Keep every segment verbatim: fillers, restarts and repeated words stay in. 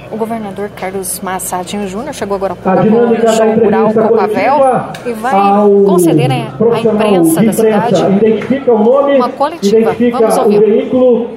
O governador Carlos Massa Ratinho Júnior chegou agora há pouco no show rural Copavel e vai conceder à imprensa da cidade uma coletiva. Vamos ouvir.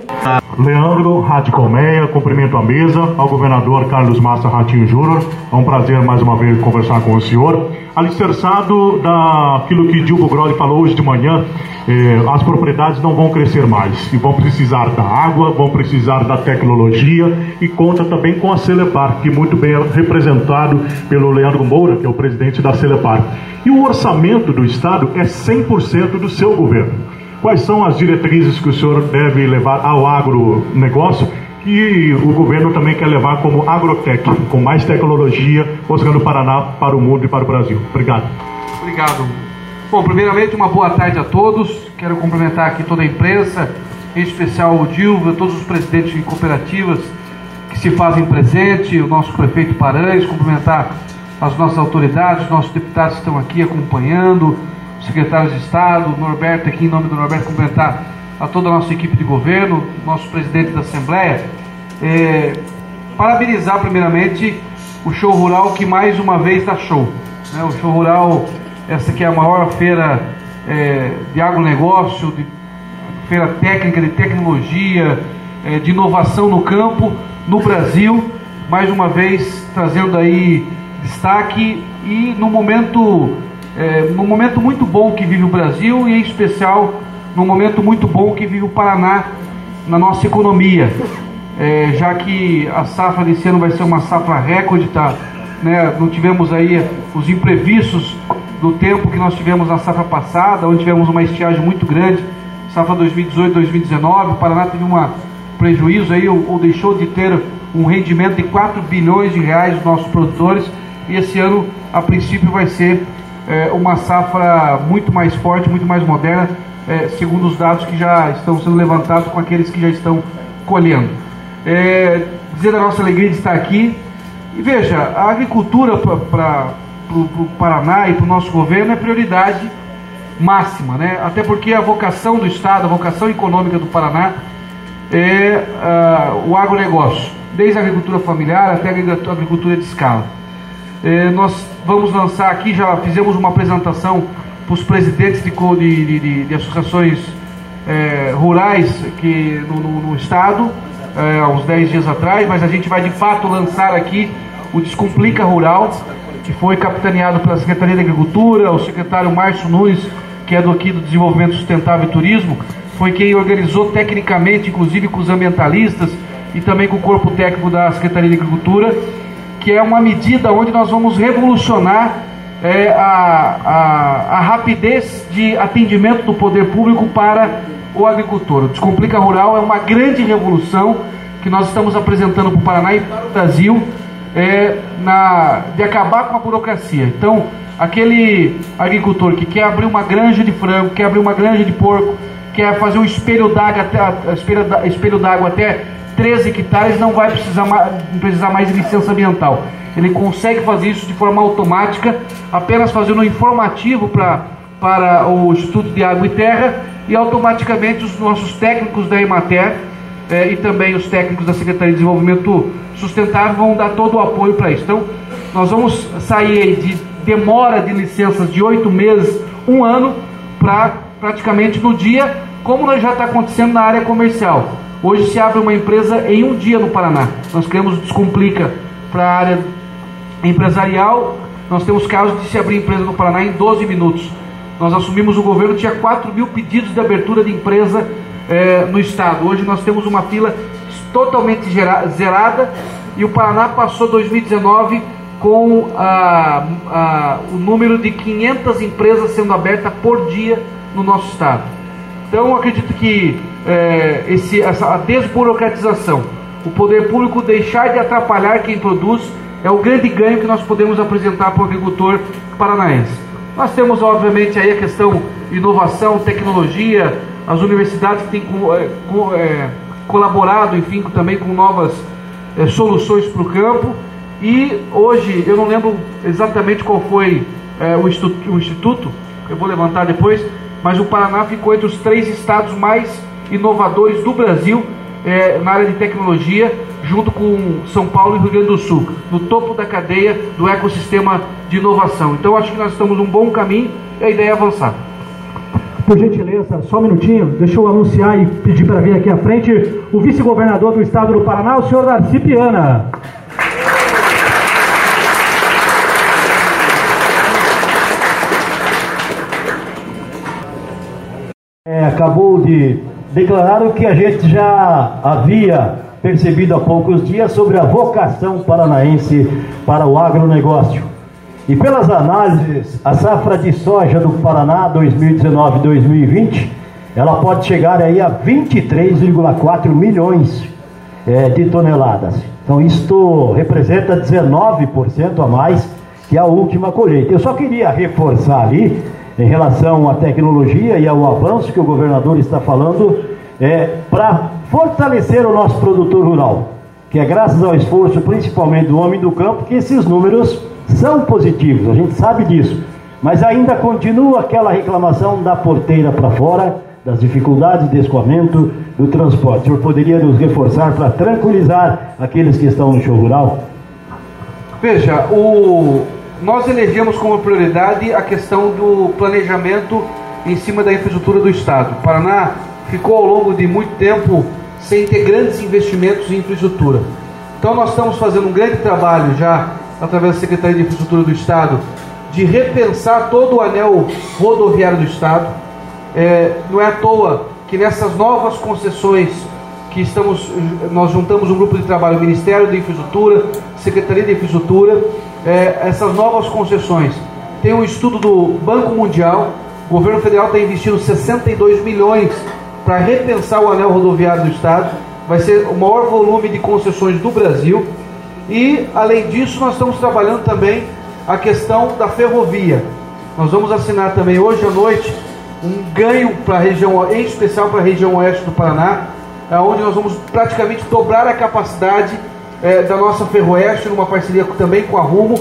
Leandro Rádio Colmeia, cumprimento a mesa, ao governador Carlos Massa Ratinho Júnior. É um prazer mais uma vez conversar com o senhor. Alicerçado daquilo que Dilbo Grolli falou hoje de manhã, eh, as propriedades não vão crescer mais e vão precisar da água, vão precisar da tecnologia e conta também com a Celepar, que muito bem é representado pelo Leandro Moura, que é o presidente da Celepar. E o orçamento do Estado é cem por cento do seu governo. Quais são as diretrizes que o senhor deve levar ao agronegócio que o governo também quer levar como agrotec, com mais tecnologia, mostrando o Paraná para o mundo e para o Brasil? Obrigado. Obrigado. Bom, primeiramente, uma boa tarde a todos. Quero cumprimentar aqui toda a imprensa, em especial o Dilva, todos os presidentes de cooperativas que se fazem presente, o nosso prefeito Paranhos, cumprimentar as nossas autoridades, os nossos deputados que estão aqui acompanhando, secretários de Estado, Norberto aqui em nome do Norberto, cumprimentar a toda a nossa equipe de governo, nosso presidente da Assembleia, é, parabenizar primeiramente o show rural que mais uma vez dá show, né? O show rural, essa que é a maior feira é, de agronegócio, de feira técnica, de tecnologia, é, de inovação no campo, no Brasil, mais uma vez trazendo aí destaque e no momento... É, num momento muito bom que vive o Brasil e em especial num momento muito bom que vive o Paraná na nossa economia, é, já que a safra desse ano vai ser uma safra recorde, tá? Né? Não tivemos aí os imprevistos do tempo que nós tivemos na safra passada, onde tivemos uma estiagem muito grande, safra dois mil e dezoito, dois mil e dezenove, o Paraná teve um prejuízo aí, ou, ou deixou de ter um rendimento de quatro bilhões de reais dos nossos produtores, e esse ano a princípio vai ser É uma safra muito mais forte, muito mais moderna, é, segundo os dados que já estão sendo levantados com aqueles que já estão colhendo. É, dizer a nossa alegria de estar aqui. E veja, a agricultura para o Paraná e para o nosso governo é prioridade máxima, né? Até porque a vocação do Estado, a vocação econômica do Paraná é uh, o agronegócio, desde a agricultura familiar até a agricultura de escala. É, nós vamos lançar aqui, já fizemos uma apresentação para os presidentes de, de, de, de associações é, rurais que, no, no, no estado, é, há uns dez dias atrás, mas a gente vai de fato lançar aqui o Descomplica Rural, que foi capitaneado pela Secretaria da Agricultura, o secretário Márcio Nunes, que é do aqui do Desenvolvimento Sustentável e Turismo, foi quem organizou tecnicamente, inclusive com os ambientalistas e também com o corpo técnico da Secretaria da Agricultura, que é uma medida onde nós vamos revolucionar é, a, a, a rapidez de atendimento do poder público para o agricultor. O Descomplica Rural é uma grande revolução que nós estamos apresentando para o Paraná e para o Brasil, é, na, de acabar com a burocracia. Então, aquele agricultor que quer abrir uma granja de frango, quer abrir uma granja de porco, quer fazer um espelho d'água até, espelho, espelho d'água até treze hectares, não vai precisar mais, precisar mais de licença ambiental. Ele consegue fazer isso de forma automática, apenas fazendo um informativo pra, para o Instituto de Água e Terra, e automaticamente os nossos técnicos da Emater eh, e também os técnicos da Secretaria de Desenvolvimento Sustentável vão dar todo o apoio para isso. Então, nós vamos sair de demora de licenças de oito meses, um ano, para praticamente no dia, como já está acontecendo na área comercial. Hoje se abre uma empresa em um dia no Paraná. Nós criamos o Descomplica para a área empresarial. Nós temos casos de se abrir empresa no Paraná em doze minutos. Nós assumimos o governo, tinha quatro mil pedidos de abertura de empresa eh, no estado. Hoje nós temos uma fila totalmente zerada e o Paraná passou dois mil e dezenove com ah, ah, o número de quinhentas empresas sendo abertas por dia no nosso estado. Então, eu acredito que é, esse, essa, a desburocratização, o poder público deixar de atrapalhar quem produz, é o grande ganho que nós podemos apresentar para o agricultor paranaense. Nós temos, obviamente, aí a questão de inovação, tecnologia, as universidades que têm é, co, é, colaborado, enfim, também com novas é, soluções para o campo. E hoje, eu não lembro exatamente qual foi é, o, instituto, o instituto, eu vou levantar depois, mas o Paraná ficou entre os três estados mais inovadores do Brasil é, na área de tecnologia, junto com São Paulo e Rio Grande do Sul, no topo da cadeia do ecossistema de inovação. Então, acho que nós estamos num bom caminho e a ideia é avançar. Por gentileza, só um minutinho, deixa eu anunciar e pedir para vir aqui à frente o vice-governador do estado do Paraná, o senhor Darcy Piana. É, acabou de declarar o que a gente já havia percebido há poucos dias sobre a vocação paranaense para o agronegócio. E pelas análises, a safra de soja do Paraná dois mil e dezenove a dois mil e vinte, ela pode chegar aí a vinte e três vírgula quatro milhões é, de toneladas. Então isto representa dezenove por cento a mais que a última colheita. Eu só queria reforçar ali, em relação à tecnologia e ao avanço que o governador está falando, é, para fortalecer o nosso produtor rural, que é graças ao esforço principalmente do homem do campo que esses números são positivos, a gente sabe disso, mas ainda continua aquela reclamação da porteira para fora, das dificuldades de escoamento, do transporte. O senhor poderia nos reforçar para tranquilizar aqueles que estão no show rural? Veja, o... nós elegemos como prioridade a questão do planejamento em cima da infraestrutura do Estado. O Paraná ficou ao longo de muito tempo sem ter grandes investimentos em infraestrutura. Então nós estamos fazendo um grande trabalho já, através da Secretaria de Infraestrutura do Estado, de repensar todo o anel rodoviário do Estado. É, não é à toa que nessas novas concessões que estamos, nós juntamos um grupo de trabalho, Ministério da Infraestrutura, Secretaria de Infraestrutura, é, essas novas concessões. Tem um estudo do Banco Mundial, o governo federal está investindo sessenta e dois milhões para repensar o anel rodoviário do Estado, vai ser o maior volume de concessões do Brasil. E, além disso, nós estamos trabalhando também a questão da ferrovia. Nós vamos assinar também hoje à noite um ganho para a região, em especial para a região oeste do Paraná, onde nós vamos praticamente dobrar a capacidade é, da nossa Ferroeste, numa parceria também com a Rumo,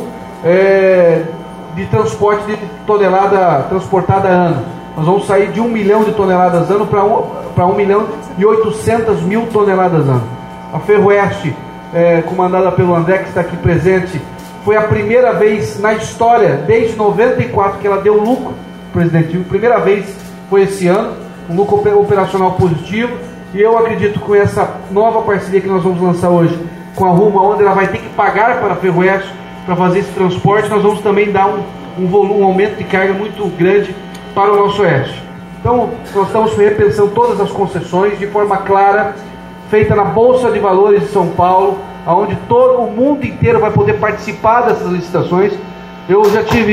é, de transporte de tonelada transportada a ano. Nós vamos sair de um milhão de toneladas ano para um, para um milhão e oitocentas mil toneladas ano. A Ferroeste, É, comandada pelo André, que está aqui presente, foi a primeira vez na história, desde noventa e quatro, que ela deu lucro, presidente. A primeira vez foi esse ano, um lucro operacional positivo. E eu acredito que com essa nova parceria que nós vamos lançar hoje com a Rumo, onde ela vai ter que pagar para a Ferroeste para fazer esse transporte, nós vamos também dar um, um volume, um aumento de carga muito grande para o nosso oeste. Então nós estamos repensando todas as concessões de forma clara, feita na Bolsa de Valores de São Paulo, onde todo o mundo inteiro vai poder participar dessas licitações. Eu já tive...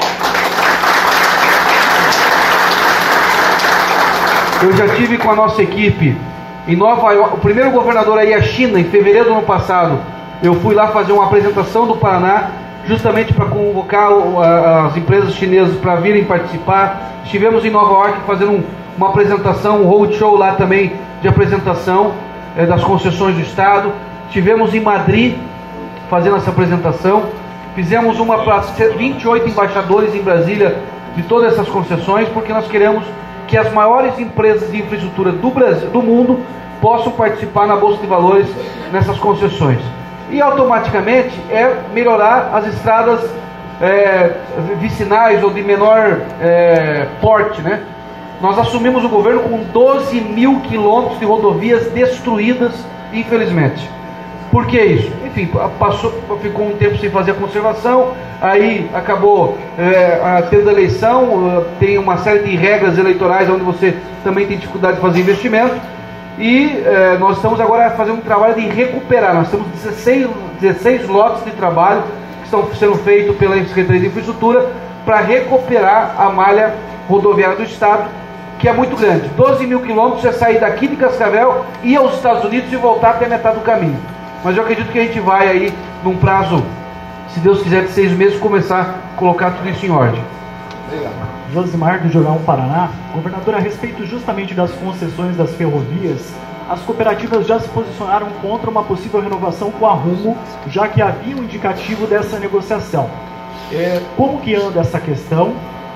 Eu já tive com a nossa equipe em Nova York. O primeiro governador a ir à China, em fevereiro do ano passado, eu fui lá fazer uma apresentação do Paraná, justamente para convocar as empresas chinesas para virem participar. Estivemos em Nova York fazendo um, uma apresentação, um roadshow lá também de apresentação é, das concessões do Estado. Estivemos em Madrid fazendo essa apresentação. Fizemos uma para vinte e oito embaixadores em Brasília de todas essas concessões, porque nós queremos que as maiores empresas de infraestrutura do Brasil, do mundo, possam participar na Bolsa de Valores nessas concessões. E automaticamente é melhorar as estradas é, vicinais ou de menor é, porte, né? Nós assumimos o governo com doze mil quilômetros de rodovias destruídas, infelizmente. Por que isso? Enfim, passou, ficou um tempo sem fazer a conservação, aí acabou é, tendo a eleição, tem uma série de regras eleitorais onde você também tem dificuldade de fazer investimento, e é, nós estamos agora fazendo um trabalho de recuperar. Nós temos dezesseis, dezesseis lotes de trabalho que estão sendo feitos pela Secretaria de Infraestrutura para recuperar a malha rodoviária do Estado, que é muito grande. doze mil quilômetros é sair daqui de Cascavel, ir aos Estados Unidos e voltar até metade do caminho. Mas eu acredito que a gente vai aí, num prazo, se Deus quiser, de seis meses, começar a colocar tudo isso em ordem. Obrigado. Josimar, do Jornal Paraná. Governador, a respeito justamente das concessões das ferrovias, as cooperativas já se posicionaram contra uma possível renovação com a Rumo, já que havia um indicativo dessa negociação. É, como que anda essa questão?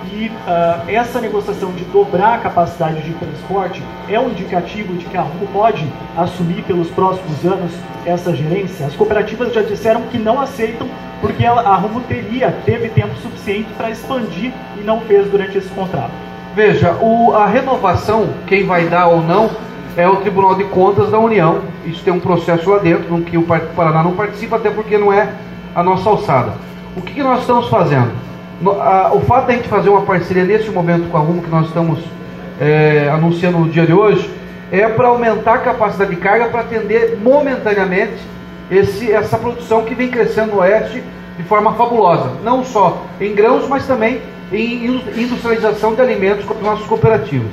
E uh, essa negociação de dobrar a capacidade de transporte é um indicativo de que a Rumo pode assumir pelos próximos anos essa gerência? As cooperativas já disseram que não aceitam, porque ela, a Rumo teria, teve tempo suficiente para expandir e não fez durante esse contrato. Veja, o, a renovação, quem vai dar ou não, é o Tribunal de Contas da União. Isso tem um processo lá dentro, no que o Paraná não participa, até porque não é a nossa alçada. O que, que nós estamos fazendo? No, a, o fato de a gente fazer uma parceria nesse momento com a Rumo, que nós estamos é, anunciando no dia de hoje, é para aumentar a capacidade de carga para atender momentaneamente esse, essa produção que vem crescendo no Oeste de forma fabulosa. Não só em grãos, mas também em industrialização de alimentos com as nossas cooperativas.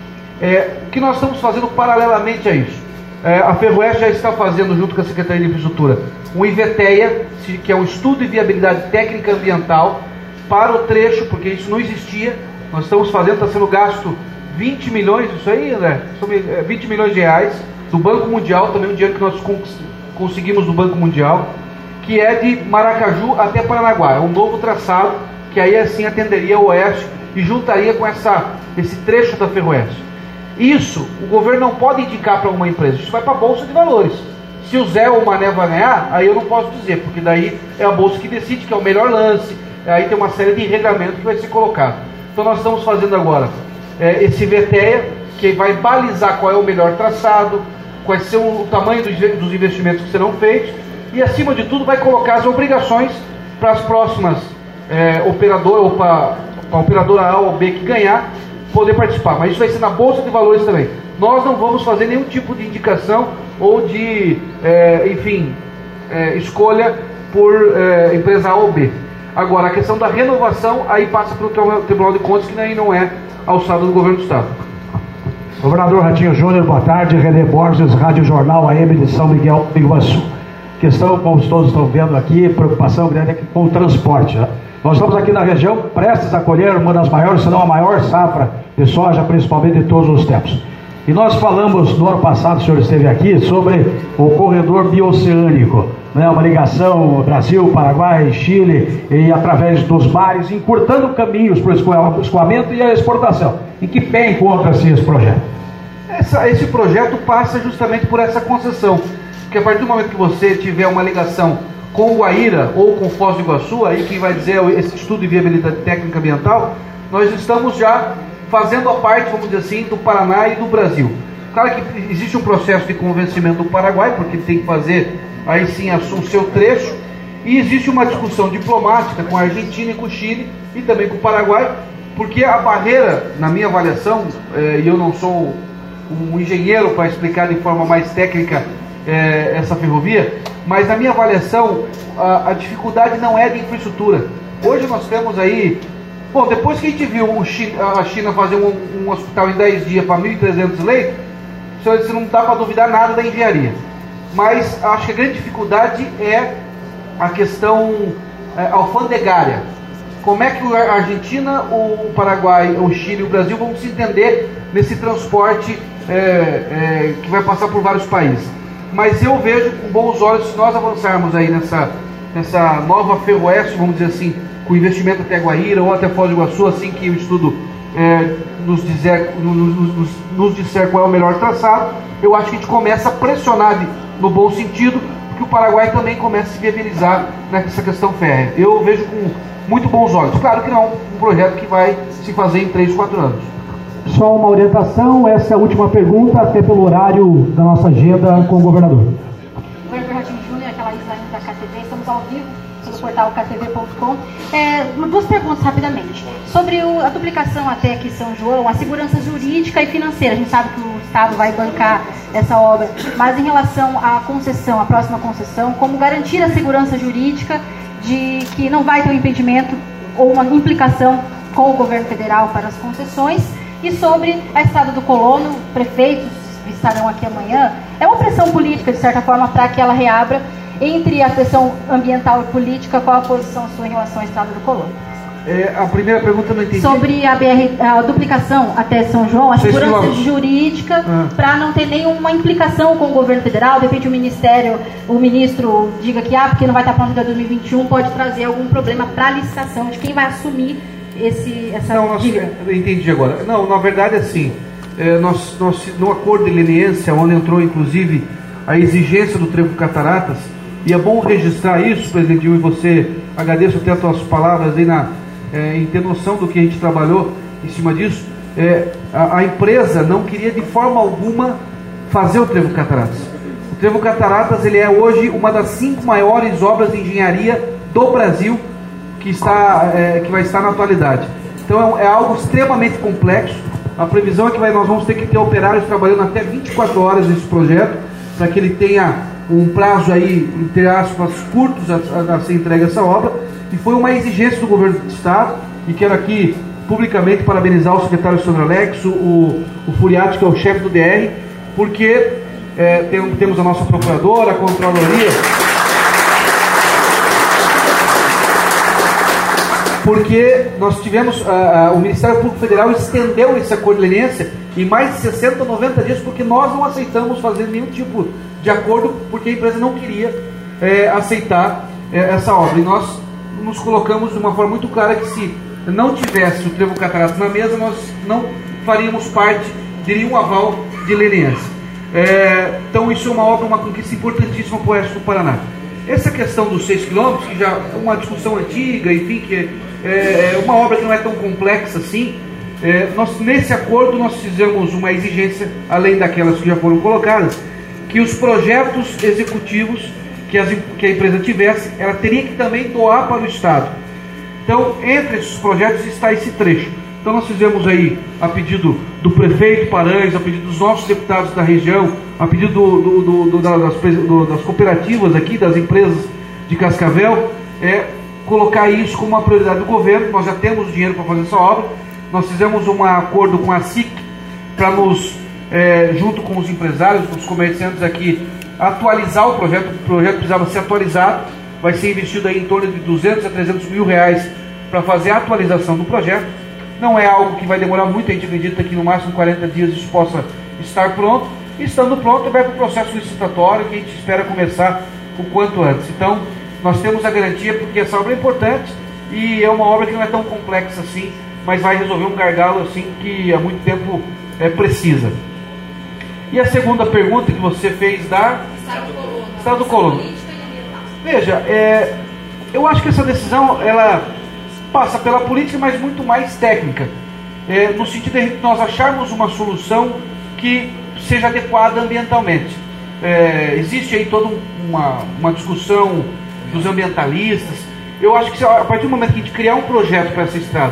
É, o que nós estamos fazendo paralelamente a isso? É, a Ferroeste já está fazendo, junto com a Secretaria de Infraestrutura, um IVTEA, que é um estudo de viabilidade técnica ambiental para o trecho, porque isso não existia. Nós estamos fazendo, está sendo gasto vinte milhões, isso aí, André? vinte milhões de reais do Banco Mundial, também um dinheiro que nós conseguimos do Banco Mundial, que é de Maracaju até Paranaguá. É um novo traçado, que aí assim atenderia o Oeste e juntaria com essa, esse trecho da Ferroeste. Isso, o governo não pode indicar para uma empresa, isso vai para a Bolsa de Valores. Se o Zé ou o Mané vai ganhar, aí eu não posso dizer, porque daí é a Bolsa que decide, que é o melhor lance, aí tem uma série de regramento que vai ser colocado. Então nós estamos fazendo agora é, esse IVTEA, que vai balizar qual é o melhor traçado, quais são o tamanho dos, dos investimentos que serão feitos, e acima de tudo vai colocar as obrigações para as próximas é, operadoras, ou para a operadora A ou B que ganhar, poder participar. Mas isso vai ser na Bolsa de Valores também. Nós não vamos fazer nenhum tipo de indicação ou de, é, enfim, é, escolha por é, empresa A ou B. Agora, a questão da renovação, aí passa pelo Tribunal de Contas, que aí não é alçada do governo do Estado. Governador Ratinho Júnior, boa tarde. René Borges, Rádio Jornal A M de São Miguel do Iguaçu. Questão, como todos estão vendo aqui, preocupação grande aqui com o transporte. Né? Nós estamos aqui na região prestes a colher uma das maiores, se não a maior safra de soja, principalmente de todos os tempos. E nós falamos no ano passado, o senhor esteve aqui, sobre o corredor bioceânico, né? Uma ligação Brasil, Paraguai, Chile, e através dos mares, encurtando caminhos para o escoamento e a exportação. Em que pé encontra-se esse projeto? Essa, esse projeto passa justamente por essa concessão, porque a partir do momento que você tiver uma ligação com o Guaíra ou com Foz do Iguaçu, aí quem vai dizer esse estudo de viabilidade técnica ambiental, nós estamos já fazendo a parte, vamos dizer assim, do Paraná e do Brasil. Claro que existe um processo de convencimento do Paraguai, porque tem que fazer aí sim o seu trecho, e existe uma discussão diplomática com a Argentina e com o Chile, e também com o Paraguai, porque a barreira, na minha avaliação, e é, eu não sou um engenheiro para explicar de forma mais técnica é, essa ferrovia, mas na minha avaliação, a, a dificuldade não é de infraestrutura. Hoje nós temos aí, bom, depois que a gente viu o China, a China fazer um, um hospital em dez dias para mil e trezentos leitos, você não dá para duvidar nada da engenharia. Mas acho que a grande dificuldade é a questão é, alfandegária. Como é que a Argentina, o Paraguai, o Chile e o Brasil vão se entender nesse transporte é, é, que vai passar por vários países? Mas eu vejo com bons olhos, se nós avançarmos aí nessa, nessa nova Ferroeste, vamos dizer assim, com investimento até Guaíra ou até Foz do Iguaçu, assim que o estudo é, nos, dizer, nos, nos, nos disser qual é o melhor traçado, eu acho que a gente começa a pressionar de, no bom sentido, porque o Paraguai também começa a se viabilizar nessa questão férrea. Eu vejo com muito bons olhos. Claro que não é um projeto que vai se fazer em três, quatro anos. Só uma orientação, essa é a última pergunta, até pelo horário da nossa agenda com o governador. Governador Ratinho Júnior, aquela Isaíne da K T V, estamos ao vivo pelo portal K T V ponto com. É, duas perguntas rapidamente. Sobre o, a duplicação até aqui em São João, a segurança jurídica e financeira. A gente sabe que o Estado vai bancar essa obra, mas em relação à concessão, à próxima concessão, como garantir a segurança jurídica de que não vai ter um impedimento ou uma implicação com o governo federal para as concessões? E sobre a Estrada do Colono, prefeitos estarão aqui amanhã, é uma pressão política, de certa forma, para que ela reabra. Entre a pressão ambiental e política, qual a posição sua em relação à Estrada do Colono? É, a primeira pergunta eu não entendi. Sobre a, B R, a duplicação até São João, a segurança jurídica, ah. para não ter nenhuma implicação com o governo federal. De repente o ministério, o ministro diga que ah, porque não vai estar pronto até dois mil e vinte e um, pode trazer algum problema para a licitação de quem vai assumir esse, essa Não, nós, dívida? eu entendi agora. Não, na verdade, assim, é, nós, nós, no acordo de leniência, onde entrou, inclusive, a exigência do Trevo Cataratas, e é bom registrar isso, presidente Dilma, e você, agradeço até as suas palavras aí na, é, em ter noção do que a gente trabalhou em cima disso. É, a, a empresa não queria de forma alguma fazer o Trevo Cataratas. O Trevo Cataratas, ele é hoje uma das cinco maiores obras de engenharia do Brasil que, está, é, que vai estar na atualidade. Então é, é algo extremamente complexo. A previsão é que vai, nós vamos ter que ter operários trabalhando até vinte e quatro horas nesse projeto, para que ele tenha um prazo aí, entre aspas, curtos a, a, a ser entregue essa obra. E foi uma exigência do governo do Estado, e quero aqui publicamente parabenizar o secretário Sandro Alex, o, o Furiati, que é o chefe do D R, porque é, tem, temos a nossa procuradora, a controladoria, porque nós tivemos, uh, uh, o Ministério Público Federal estendeu esse acordo de leniência em mais de sessenta, noventa dias, porque nós não aceitamos fazer nenhum tipo de acordo, porque a empresa não queria é, aceitar é, essa obra. E nós nos colocamos de uma forma muito clara que se não tivesse o Trevo Cataratas na mesa, nós não faríamos parte de nenhum aval de leniência. É, então isso é uma obra, uma conquista importantíssima para o oeste do Paraná. Essa questão dos seis quilômetros, que já é uma discussão antiga, enfim, que é, é uma obra que não é tão complexa assim, é, nós, nesse acordo nós fizemos uma exigência, além daquelas que já foram colocadas, que os projetos executivos que, as, que a empresa tivesse, ela teria que também doar para o Estado. Então, entre esses projetos está esse trecho. Então nós fizemos aí, a pedido do prefeito Paranhos, a pedido dos nossos deputados da região, a pedido do, do, do, do, das, do, das cooperativas aqui, das empresas de Cascavel, é colocar isso como uma prioridade do governo. Nós já temos dinheiro para fazer essa obra. Nós fizemos um acordo com a S I C para nos, é, junto com os empresários, com os comerciantes aqui, atualizar o projeto. O projeto precisava ser atualizado. Vai ser investido aí em torno de duzentos a trezentos mil reais para fazer a atualização do projeto. Não é algo que vai demorar muito, a gente acredita que no máximo quarenta dias isso possa estar pronto. E estando pronto, vai para o processo licitatório, que a gente espera começar o quanto antes. Então, nós temos a garantia, porque essa obra é importante e é uma obra que não é tão complexa assim, mas vai resolver um gargalo assim que há muito tempo é, precisa. E a segunda pergunta que você fez da Estado do Colono. Veja, é, eu acho que essa decisão ela passa pela política, mas muito mais técnica, é, no sentido de nós acharmos uma solução que seja adequada ambientalmente. É, existe aí toda uma, uma discussão dos ambientalistas. Eu acho que a partir do momento que a gente criar um projeto para essa estrada,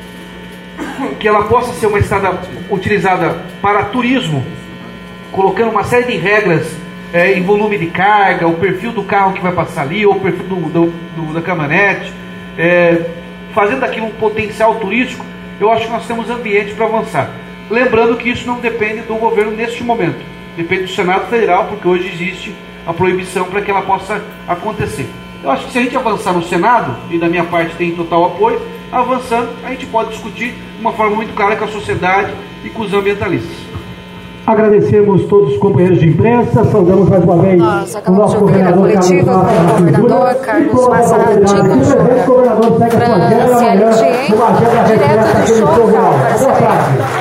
que ela possa ser uma estrada utilizada para turismo, colocando uma série de regras é, em volume de carga, o perfil do carro que vai passar ali, ou o perfil do, do, do, da caminhonete, é, fazendo aqui um potencial turístico, eu acho que nós temos ambiente para avançar. Lembrando que isso não depende do governo neste momento, depende do Senado Federal, porque hoje existe a proibição para que ela possa acontecer. Eu acho que se a gente avançar no Senado, e da minha parte tem total apoio, avançando, a gente pode discutir de uma forma muito clara com a sociedade e com os ambientalistas. Agradecemos todos os companheiros de imprensa, saudamos mais uma vez Nós acabamos de ouvir a coletiva com o governador Carlos Massa Ratinho Júnior para a C L T, direto de Chorral para a C B.